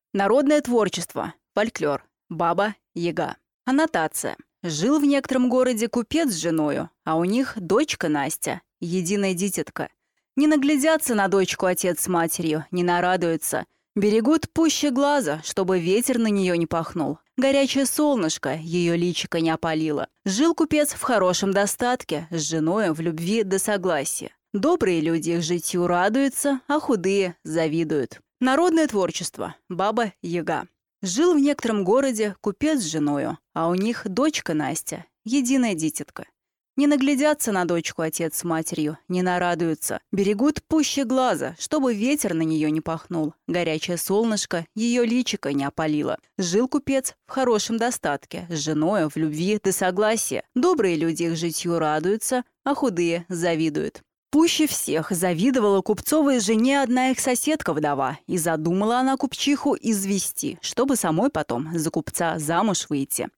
Народное творчество, фольклор, Баба-Яга. Аннотация. Жил в некотором городе купец с женою, а у них дочка Настя, единая дитятка. Не наглядятся на дочку отец с матерью, не нарадуются. Берегут пуще глаза, чтобы ветер на нее не пахнул. Горячее солнышко ее личико не опалило. Жил купец в хорошем достатке, с женою в любви до согласия. Добрые люди их житью радуются, а худые завидуют. Народное творчество. Баба-Яга. Жил в некотором городе купец с женою, а у них дочка Настя, единая дитятка. Не наглядятся на дочку отец с матерью, не нарадуются. Берегут пуще глаза, чтобы ветер на нее не пахнул. Горячее солнышко ее личико не опалило. Жил купец в хорошем достатке, с женою в любви до согласия. Добрые люди их житью радуются, а худые завидуют. Пуще всех завидовала купцовой жене одна их соседка-вдова, и задумала она купчиху извести, чтобы самой потом за купца замуж выйти.